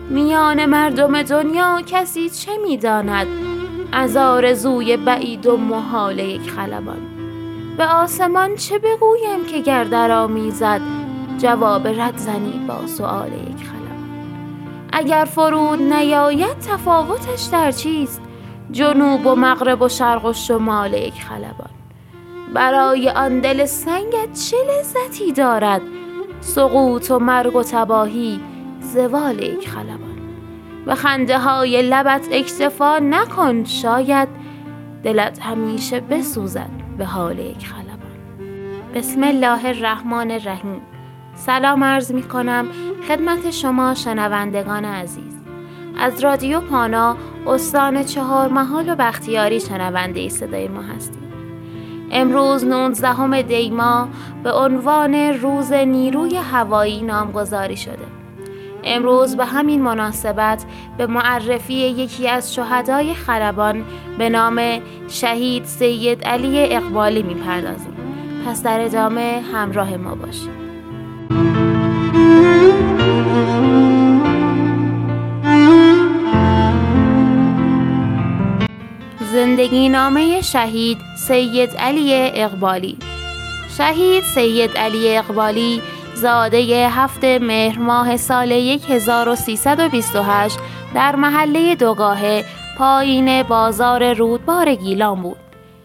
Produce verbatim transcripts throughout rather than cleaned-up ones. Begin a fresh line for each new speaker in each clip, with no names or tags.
میان مردم دنیا کسی چه می‌داند از آرزوی بعید و محال یک خلبان. به آسمان چه بگویم که گر درآمیزد جواب رد زنی با سؤال یک خلبان. اگر فرود نیاید تفاوتش در چیست جنوب و مغرب و شرق و شمال یک خلبان. برای آن دل سنگت چه لذتی دارد سقوط و مرگ و تباهی زوال یک خلبان. به خنده های لبت اکتفا نکن شاید دلت همیشه بسوزد به حال یک خلبان. بسم الله الرحمن الرحیم. سلام عرض می کنم خدمت شما شنوندگان عزیز. از رادیو پانا استان چهارمحال و بختیاری شنونده صدای ما هستید. امروز نوزدهم دی ماه به عنوان روز نیروی هوایی نامگذاری شده. امروز به همین مناسبت به معرفی یکی از شهدای خلبان به نام شهید سید علی اقبالی میپردازیم. پس در ادامه همراه ما باشید. زندگی نامه شهید سید علی اقبالی. شهید سید علی اقبالی زاده هفت مهر ماه سال هزار و سیصد و بیست و هشت در محله دوگاهه پایین بازار رودبار گیلان بود.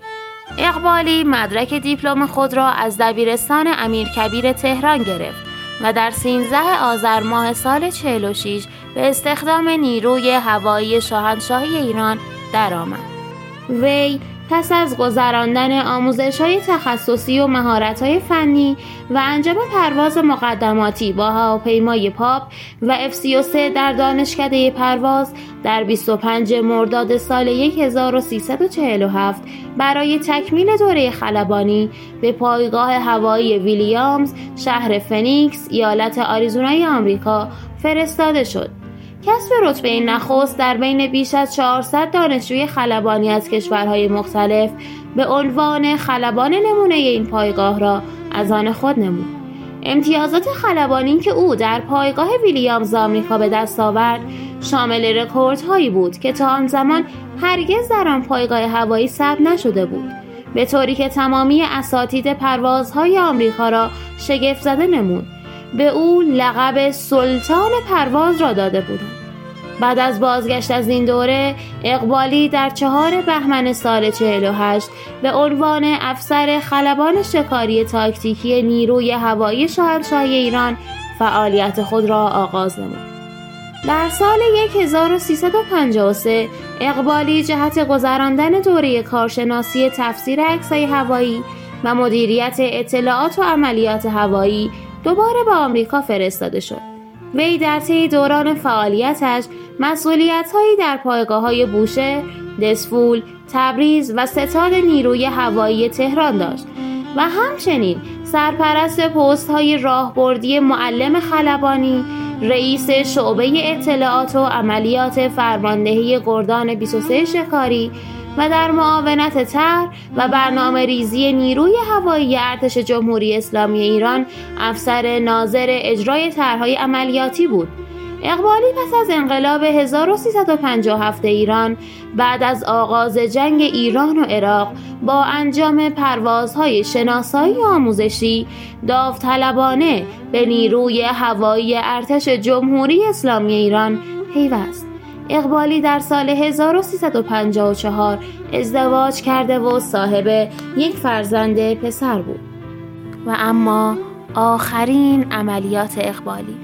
اقبالی مدرک دیپلم خود را از دبیرستان امیرکبیر تهران گرفت و در سیزدهم آذر ماه سال چهل و شش به استخدام نیروی هوایی شاهنشاهی ایران درآمد. وی پس از گذراندن آموزش‌های تخصصی و مهارت‌های فنی و انجام پرواز مقدماتی با هواپیمای پاپ و اف سی و سه در دانشکده پرواز در بیست و پنجم مرداد سال هزار و سیصد و چهل و هفت برای تکمیل دوره خلبانی به پایگاه هوایی ویلیامز شهر فنیکس ایالت آریزونای آمریکا فرستاده شد. کسب رتبه نخست در بین بیش از چهارصد دانشجوی خلبانی از کشورهای مختلف به عنوان خلبان نمونه این پایگاه را از آن خود نمود. امتیازات خلبانی که او در پایگاه ویلیامز آمریکا به دست آورد شامل رکوردهایی بود که تا آن زمان هرگز در آن پایگاه هوایی ثبت نشده بود، به طوری که تمامی اساتید پروازهای آمریکا را شگفت زده نمود. به او لقب سلطان پرواز را داده بودند. بعد از بازگشت از این دوره اقبالی در چهار بهمن سال چهل و هشت به عنوان افسر خلبان شکاری تاکتیکی نیروی هوایی شاهنشاهی ایران فعالیت خود را آغاز نمود. در سال هزار و سیصد و پنجاه و سه اقبالی جهت گذراندن دوره کارشناسی تفسیر عکس‌های هوایی و مدیریت اطلاعات و عملیات هوایی دوباره به آمریکا فرستاده شد. وی در طی دوران فعالیتش مسئولیت‌هایی در پایگاه‌های بوشهر، دسفول، تبریز و ستاد نیروی هوایی تهران داشت و همچنین سرپرست پست‌های راهبردی معلم خلبانی، رئیس شعبه اطلاعات و عملیات فرماندهی گردان بیست و سه شکاری و در معاونت طرح و برنامه ریزی نیروی هوایی ارتش جمهوری اسلامی ایران افسر ناظر اجرای طرح‌های عملیاتی بود. اقبالی پس از انقلاب هزار و سیصد و پنجاه و هفت ایران بعد از آغاز جنگ ایران و عراق با انجام پروازهای شناسایی و آموزشی داوطلبانه به نیروی هوایی ارتش جمهوری اسلامی ایران پیوست. اقبالی در سال هزار و سیصد و پنجاه و چهار ازدواج کرده و صاحب یک فرزند پسر بود. و اما آخرین عملیات اقبالی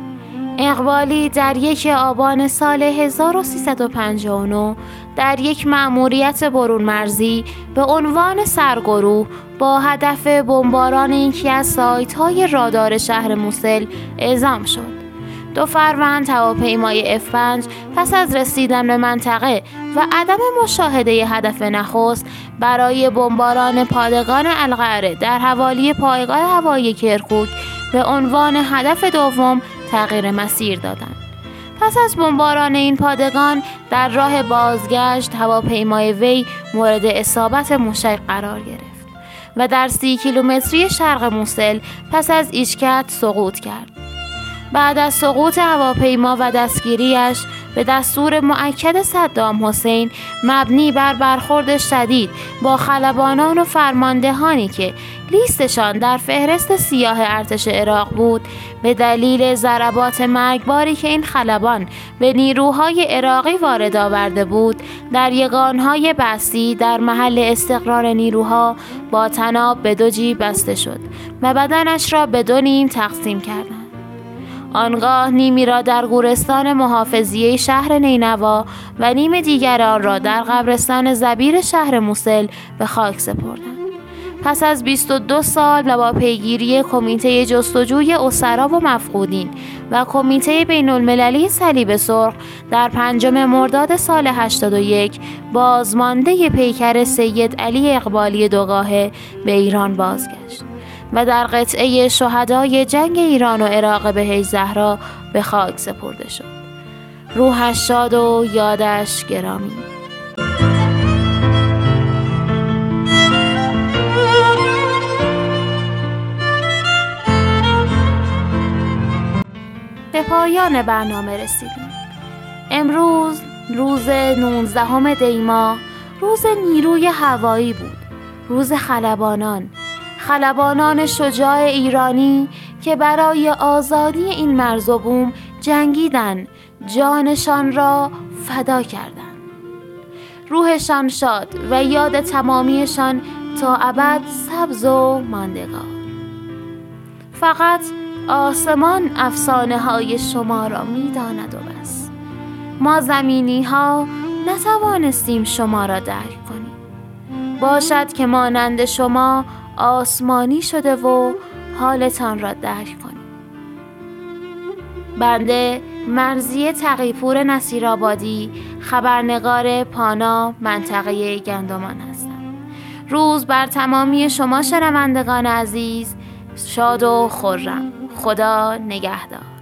اقبالی در یک آبان سال هزار و سیصد و پنجاه و نه در یک مأموریت برون مرزی به عنوان سرگروه با هدف بمباران یکی از سایت‌های رادار شهر موسل اعزام شد. دو فروند هواپیمای اف پنج پس از رسیدن به منطقه و عدم مشاهده هدف نخست برای بمباران پادگان القعره در حوالی پایگاه هوایی کرکوک به عنوان هدف دوم تغییر مسیر دادند. پس از بمباران این پادگان در راه بازگشت هواپیمای وی مورد اصابت موشک قرار گرفت و در سی کیلومتری شرق موسل پس از ایشکت سقوط کرد. بعد از سقوط هواپیما و دستگیریش به دستور مؤکد صدام حسین مبنی بر برخورد شدید با خلبانان و فرماندهانی که لیستشان در فهرست سیاه ارتش عراق بود، به دلیل ضربات مرگباری که این خلبان به نیروهای عراقی وارد آورده بود، در یگانهای بستی در محل استقرار نیروها با طناب به دو جیب بسته شد و بدنش را به دو نیم تقسیم کردند. آنگاه نیمی را در گورستان محافظیه شهر نینوا و نیم دیگر آن را در قبرستان زبیر شهر موصل به خاک سپردند. پس از بیست و دو سال و با پیگیری کمیته جستجوی اسرا و مفقودین و کمیته بین المللی صلیب سرخ، در پنجم مرداد سال هشتاد و یک بازمانده پیکر سید علی اقبالی دوگاهه به ایران بازگشت و در قطعه شهدای جنگ ایران و عراق بهشت زهرا به خاک سپرده شد. روحش شاد و یادش گرامی. به پایان برنامه رسیدیم. امروز روز نوزدهم دی ماه روز نیروی هوایی بود. روز خلبانان خلبانان شجاع ایرانی که برای آزادی این مرز و بوم جنگیدند، جانشان را فدا کردند. روحشان شاد و یاد تمامیشان تا ابد سبز و ماندگار. فقط آسمان افسانه های شما را می داند و بس. ما زمینی ها نتوانستیم شما را درک کنیم. باشد که مانند شما آسمانی شده و حالتان را درک کنیم. بنده مرضیه تقی‌پور نصیرآبادی، خبرنگار پانا منطقه گندمان هستم. روز بر تمامی شما شنوندگان عزیز شاد و خرم. خدا نگهدار.